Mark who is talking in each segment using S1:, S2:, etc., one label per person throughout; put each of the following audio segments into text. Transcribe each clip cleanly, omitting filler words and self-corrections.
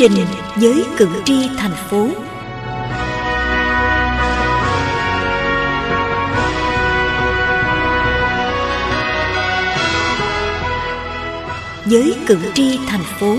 S1: trình với cử tri thành phố. Với cử tri thành phố.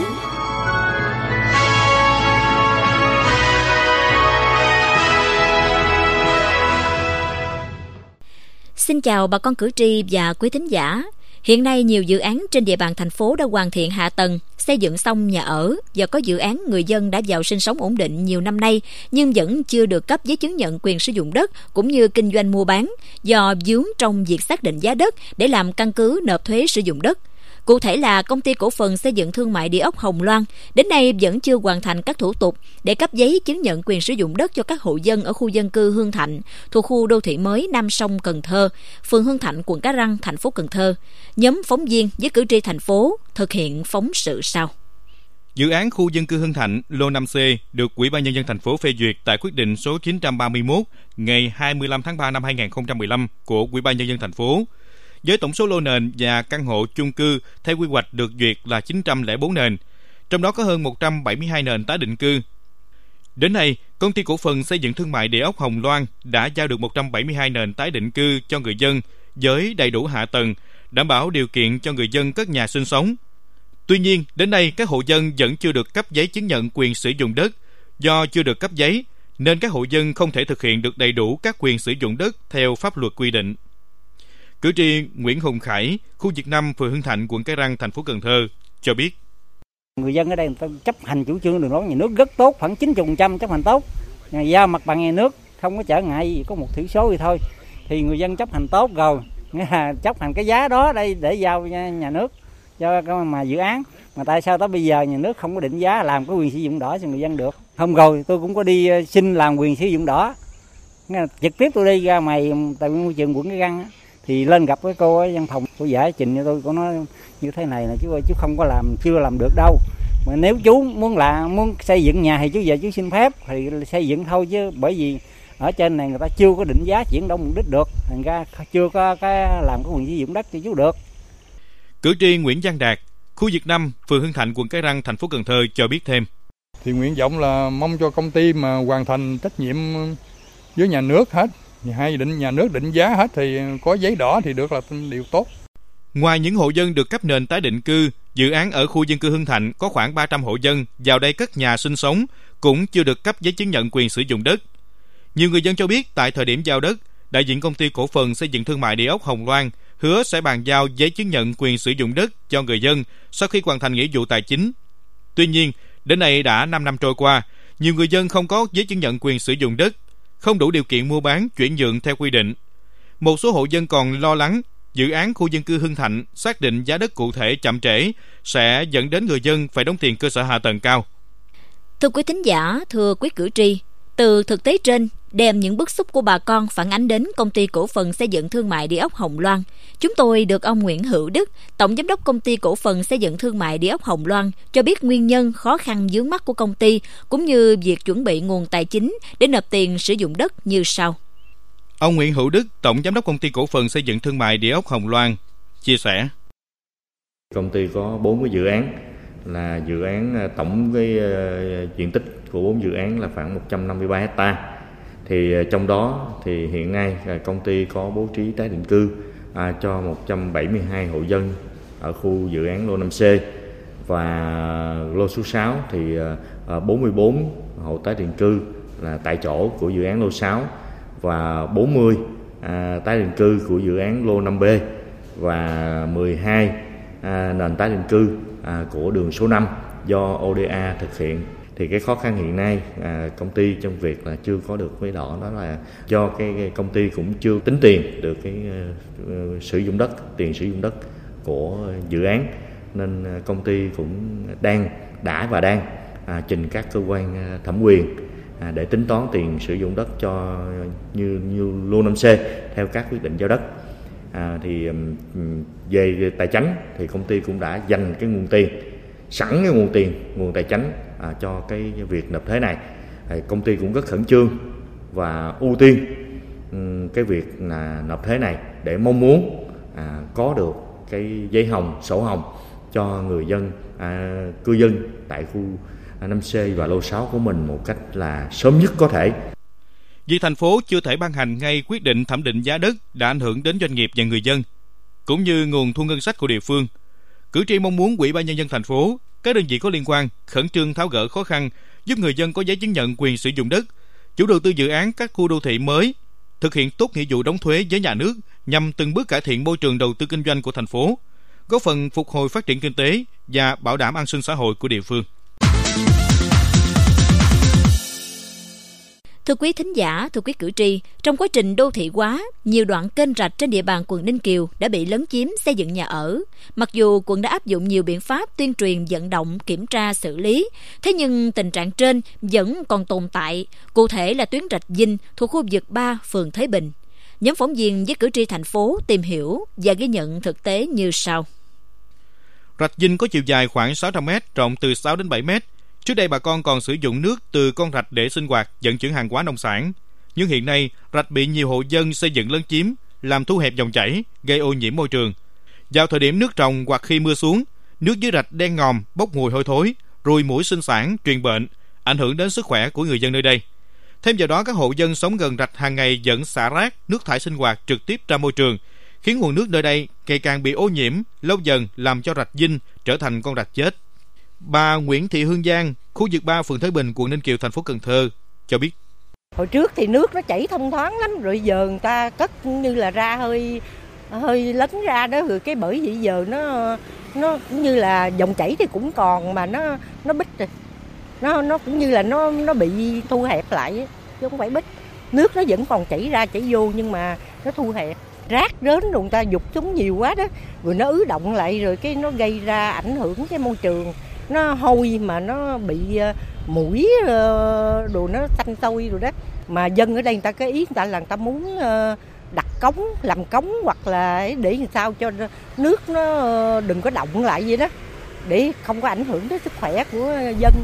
S1: Xin chào bà con cử tri và quý thính giả. Hiện nay nhiều dự án trên địa bàn thành phố đã hoàn thiện hạ tầng, xây dựng xong nhà ở và có dự án người dân đã vào sinh sống ổn định nhiều năm nay nhưng vẫn chưa được cấp giấy chứng nhận quyền sử dụng đất cũng như kinh doanh mua bán do vướng trong việc xác định giá đất để làm căn cứ nộp thuế sử dụng đất. Cụ thể là Công ty Cổ phần Xây dựng Thương mại Địa ốc Hồng Loan đến nay vẫn chưa hoàn thành các thủ tục để cấp giấy chứng nhận quyền sử dụng đất cho các hộ dân ở khu dân cư Hương Thạnh thuộc khu đô thị mới Nam Sông, Cần Thơ, phường Hương Thạnh, quận Cái Răng, thành phố Cần Thơ. Nhóm phóng viên với cử tri thành phố thực hiện phóng sự sau.
S2: Dự án khu dân cư Hương Thạnh lô 5C được Ủy ban Nhân dân thành phố phê duyệt tại quyết định số 931 ngày 25 tháng 3 năm 2015 của Ủy ban Nhân dân thành phố. Với tổng số lô nền và căn hộ chung cư theo quy hoạch được duyệt là 904 nền, trong đó có hơn 172 nền tái định cư. Đến nay, Công ty Cổ phần Xây dựng Thương mại Địa ốc Hồng Loan đã giao được 172 nền tái định cư cho người dân với đầy đủ hạ tầng, đảm bảo điều kiện cho người dân cất nhà sinh sống. Tuy nhiên, đến nay các hộ dân vẫn chưa được cấp giấy chứng nhận quyền sử dụng đất. Do chưa được cấp giấy, nên các hộ dân không thể thực hiện được đầy đủ các quyền sử dụng đất theo pháp luật quy định. Cử tri Nguyễn Hùng Khải, khu vực 5, phường Hưng Thạnh, quận Cái Răng, thành phố Cần Thơ cho biết.
S3: Người dân ở đây người ta chấp hành chủ trương đường lối nhà nước rất tốt, khoảng 90% chấp hành tốt. Giao mặt bằng nhà nước không có trở ngại gì, có một thiểu số thì thôi. Thì người dân chấp hành tốt rồi, nghĩa là chấp hành cái giá đó đây để giao nhà nước cho mà dự án. Mà tại sao tới bây giờ nhà nước không có định giá làm cái quyền sử dụng đỏ cho người dân được? Hôm rồi tôi cũng có đi xin làm quyền sử dụng đỏ. Trực tiếp tôi đi ra ngoài tài nguyên môi trường quận Cái Răng thì lên gặp cái cô ở văn phòng, cô giải trình cho tôi, cô nói như thế này là chú ơi, chú không có làm, chưa làm được đâu. Mà nếu chú muốn xây dựng nhà thì chú về chú xin phép thì xây dựng thôi, chứ bởi vì ở trên này người ta chưa có định giá chuyển đổi mục đích được, thành ra chưa có cái làm cái quyền sử dụng đất cho chú được.
S2: Cử tri Nguyễn Văn Đạt, khu vực 5, phường Hưng Thạnh, quận Cái Răng, thành phố Cần Thơ cho biết thêm.
S4: Thì nguyện vọng là mong cho công ty mà hoàn thành trách nhiệm với nhà nước hết. Hay nhà nước định giá hết thì có giấy đỏ thì được là điều tốt.
S2: Ngoài những hộ dân được cấp nền tái định cư, dự án ở khu dân cư Hưng Thạnh có khoảng 300 hộ dân vào đây cất nhà sinh sống cũng chưa được cấp giấy chứng nhận quyền sử dụng đất. Nhiều người dân cho biết tại thời điểm giao đất, đại diện Công ty Cổ phần Xây dựng Thương mại Địa ốc Hồng Loan hứa sẽ bàn giao giấy chứng nhận quyền sử dụng đất cho người dân sau khi hoàn thành nghĩa vụ tài chính. Tuy nhiên, đến nay đã 5 năm trôi qua, nhiều người dân không có giấy chứng nhận quyền sử dụng đất, không đủ điều kiện mua bán, chuyển nhượng theo quy định. Một số hộ dân còn lo lắng dự án khu dân cư Hưng Thạnh xác định giá đất cụ thể chậm trễ sẽ dẫn đến người dân phải đóng tiền cơ sở hạ tầng cao.
S1: Thưa quý thính giả, thưa quý cử tri, từ thực tế trên đem những bức xúc của bà con phản ánh đến Công ty Cổ phần Xây dựng Thương mại Địa ốc Hồng Loan, chúng tôi được ông Nguyễn Hữu Đức, Tổng Giám đốc Công ty Cổ phần Xây dựng Thương mại Địa ốc Hồng Loan cho biết nguyên nhân, khó khăn vướng mắc của công ty cũng như việc chuẩn bị nguồn tài chính để nộp tiền sử dụng đất như sau.
S2: Ông Nguyễn Hữu Đức, Tổng Giám đốc Công ty Cổ phần Xây dựng Thương mại Địa ốc Hồng Loan chia sẻ.
S5: Công ty có 4 cái dự án, là dự án tổng cái diện tích của 4 dự án là khoảng 153 hectare. Thì trong đó thì hiện nay công ty có bố trí tái định cư cho 172 hộ dân ở khu dự án lô 5C, và lô số 6 thì 44 hộ tái định cư là tại chỗ của dự án lô 6 và 40 tái định cư của dự án lô 5B và 12 nền tái định cư của đường số 5 do ODA thực hiện. Thì cái khó khăn hiện nay công ty trong việc là chưa có được giấy đỏ, đó là do cái công ty cũng chưa tính tiền được cái sử dụng đất, tiền sử dụng đất của dự án, nên công ty cũng đang trình các cơ quan thẩm quyền để tính toán tiền sử dụng đất cho như lô 5C theo các quyết định giao đất. Thì về tài chánh thì công ty cũng đã dành cái nguồn tiền, sẵn cái nguồn tài chánh cho cái việc nộp thuế này. Công ty cũng rất khẩn trương và ưu tiên cái việc là nộp thuế này để mong muốn có được cái giấy hồng, sổ hồng cho người dân, cư dân tại khu 5C và lô 6 của mình một cách là sớm nhất có thể.
S2: Vì thành phố chưa thể ban hành ngay quyết định thẩm định giá đất đã ảnh hưởng đến doanh nghiệp và người dân, cũng như nguồn thu ngân sách của địa phương. Cử tri mong muốn Ủy ban Nhân dân thành phố, các đơn vị có liên quan khẩn trương tháo gỡ khó khăn, giúp người dân có giấy chứng nhận quyền sử dụng đất, chủ đầu tư dự án các khu đô thị mới thực hiện tốt nghĩa vụ đóng thuế với nhà nước nhằm từng bước cải thiện môi trường đầu tư kinh doanh của thành phố, góp phần phục hồi phát triển kinh tế và bảo đảm an sinh xã hội của địa phương.
S1: Thưa quý thính giả, thưa quý cử tri, trong quá trình đô thị hóa, nhiều đoạn kênh rạch trên địa bàn quận Ninh Kiều đã bị lấn chiếm xây dựng nhà ở. Mặc dù quận đã áp dụng nhiều biện pháp tuyên truyền, vận động, kiểm tra, xử lý, thế nhưng tình trạng trên vẫn còn tồn tại, cụ thể là tuyến rạch Vinh thuộc khu vực 3, phường Thới Bình. Nhóm phóng viên với cử tri thành phố tìm hiểu và ghi nhận thực tế như sau.
S2: Rạch Vinh có chiều dài khoảng 600 m, rộng từ 6 đến 7 m. Trước đây bà con còn sử dụng nước từ con rạch để sinh hoạt, vận chuyển hàng hóa nông sản. Nhưng hiện nay, rạch bị nhiều hộ dân xây dựng lấn chiếm, làm thu hẹp dòng chảy, gây ô nhiễm môi trường. Vào thời điểm nước trồng hoặc khi mưa xuống, nước dưới rạch đen ngòm, bốc mùi hôi thối, ruồi muỗi sinh sản, truyền bệnh, ảnh hưởng đến sức khỏe của người dân nơi đây. Thêm vào đó, các hộ dân sống gần rạch hàng ngày vẫn xả rác, nước thải sinh hoạt trực tiếp ra môi trường, khiến nguồn nước nơi đây ngày càng bị ô nhiễm, lâu dần làm cho rạch Vinh trở thành con rạch chết. Bà Nguyễn Thị Hương Giang, khu vực 3, phường Thới Bình, quận Ninh Kiều, thành phố Cần Thơ cho biết.
S6: Hồi trước thì nước nó chảy thông thoáng lắm, rồi giờ người ta cất như là ra hơi lấn ra đó, rồi cái bởi vậy giờ nó cũng như là dòng chảy thì cũng còn mà nó bít rồi. Nó cũng như là nó bị thu hẹp lại chứ không phải bít. Nước nó vẫn còn chảy ra chảy vô nhưng mà nó thu hẹp. Rác đến rồi người ta dục chúng nhiều quá đó, rồi nó ứ động lại rồi cái nó gây ra ảnh hưởng cái môi trường. Nó hôi mà nó bị muỗi đồ nó xanh xôi rồi đó. Mà dân ở đây người ta cái ý người ta là người ta muốn đặt cống, làm cống hoặc là để làm sao cho nước nó đừng có động lại vậy đó, để không có ảnh hưởng đến sức khỏe của dân.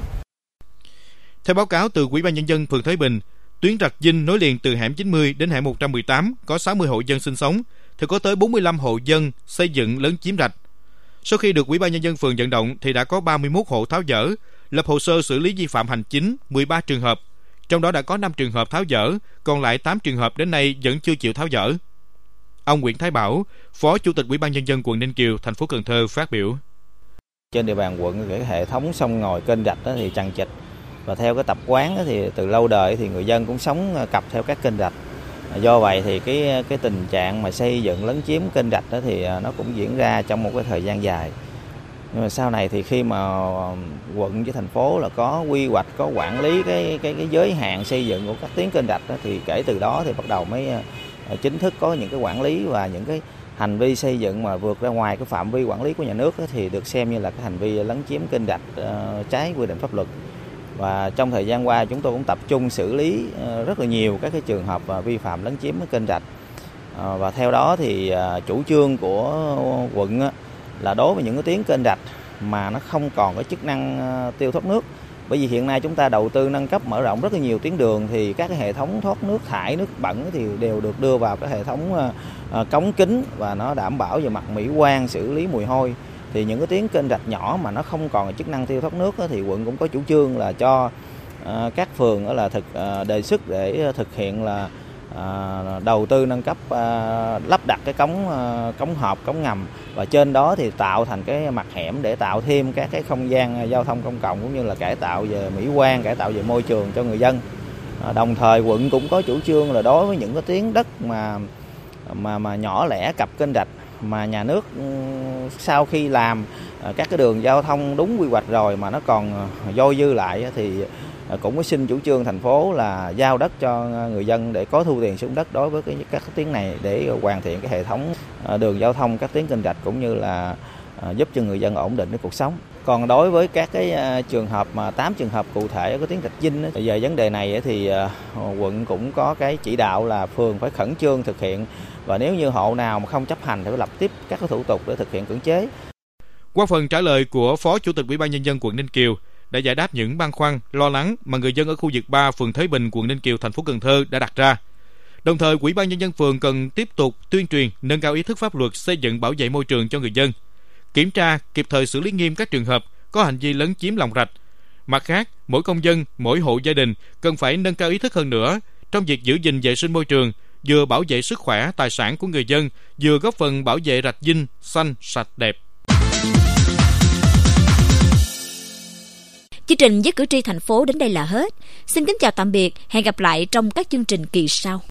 S2: Theo báo cáo từ Ủy ban Nhân dân phường Thới Bình, tuyến rạch Vinh nối liền từ hẻm 90 đến hẻm 118 có 60 hộ dân sinh sống, thì có tới 45 hộ dân xây dựng lấn chiếm rạch. Sau khi được Ủy ban Nhân dân phường vận động thì đã có 31 hộ tháo dỡ, lập hồ sơ xử lý vi phạm hành chính 13 trường hợp, trong đó đã có 5 trường hợp tháo dỡ, còn lại 8 trường hợp đến nay vẫn chưa chịu tháo dỡ. Ông Nguyễn Thái Bảo, Phó Chủ tịch Ủy ban Nhân dân quận Ninh Kiều, thành phố Cần Thơ phát biểu.
S7: Trên địa bàn quận, cái hệ thống sông ngòi kênh rạch đó thì chằng chịt, và theo cái tập quán thì từ lâu đời thì người dân cũng sống cặp theo các kênh rạch. Do vậy thì cái tình trạng mà xây dựng lấn chiếm kênh rạch đó thì nó cũng diễn ra trong một cái thời gian dài. Nhưng mà sau này thì khi mà quận với thành phố là có quy hoạch, có quản lý cái giới hạn xây dựng của các tuyến kênh rạch đó, thì kể từ đó thì bắt đầu mới chính thức có những cái quản lý, và những cái hành vi xây dựng mà vượt ra ngoài cái phạm vi quản lý của nhà nước đó, thì được xem như là cái hành vi lấn chiếm kênh rạch trái quy định pháp luật. Và trong thời gian qua chúng tôi cũng tập trung xử lý rất là nhiều các cái trường hợp vi phạm lấn chiếm kênh rạch. Và theo đó thì chủ trương của quận là đối với những cái tuyến kênh rạch mà nó không còn cái chức năng tiêu thoát nước. Bởi vì hiện nay chúng ta đầu tư nâng cấp mở rộng rất là nhiều tuyến đường, thì các cái hệ thống thoát nước thải, nước bẩn thì đều được đưa vào cái hệ thống cống kính, và nó đảm bảo về mặt mỹ quan, xử lý mùi hôi. Thì những cái tuyến kênh rạch nhỏ mà nó không còn chức năng tiêu thoát nước thì quận cũng có chủ trương là cho các phường là đề xuất để thực hiện là đầu tư nâng cấp lắp đặt cái cống hộp, cống ngầm, và trên đó thì tạo thành cái mặt hẻm để tạo thêm các cái không gian giao thông công cộng, cũng như là cải tạo về mỹ quan, cải tạo về môi trường cho người dân. Đồng thời quận cũng có chủ trương là đối với những cái tuyến đất mà nhỏ lẻ cặp kênh rạch mà nhà nước sau khi làm các cái đường giao thông đúng quy hoạch rồi mà nó còn dôi dư lại thì cũng có xin chủ trương thành phố là giao đất cho người dân để có thu tiền sử dụng đất đối với các tuyến này, để hoàn thiện cái hệ thống đường giao thông các tuyến kênh rạch, cũng như là giúp cho người dân ổn định cái cuộc sống. Còn đối với các cái trường hợp mà 8 trường hợp cụ thể ở cái tuyến rạch Vinh về vấn đề này thì quận cũng có cái chỉ đạo là phường phải khẩn trương thực hiện, và nếu như hộ nào mà không chấp hành thì phải lập tiếp các cái thủ tục để thực hiện cưỡng chế.
S2: Qua phần trả lời của Phó Chủ tịch Ủy ban Nhân dân quận Ninh Kiều đã giải đáp những băn khoăn, lo lắng mà người dân ở khu vực 3, phường Thới Bình, quận Ninh Kiều, thành phố Cần Thơ đã đặt ra. Đồng thời, Ủy ban Nhân dân phường cần tiếp tục tuyên truyền, nâng cao ý thức pháp luật xây dựng bảo vệ môi trường cho người dân, kiểm tra, kịp thời xử lý nghiêm các trường hợp có hành vi lấn chiếm lòng rạch, Mặt khác, mỗi công dân, mỗi hộ gia đình cần phải nâng cao ý thức hơn nữa trong việc giữ gìn vệ sinh môi trường, vừa bảo vệ sức khỏe, tài sản của người dân, vừa góp phần bảo vệ rạch Vinh xanh, sạch, đẹp.
S1: Chương trình với cử tri thành phố đến đây là hết. Xin kính chào tạm biệt, hẹn gặp lại trong các chương trình kỳ sau.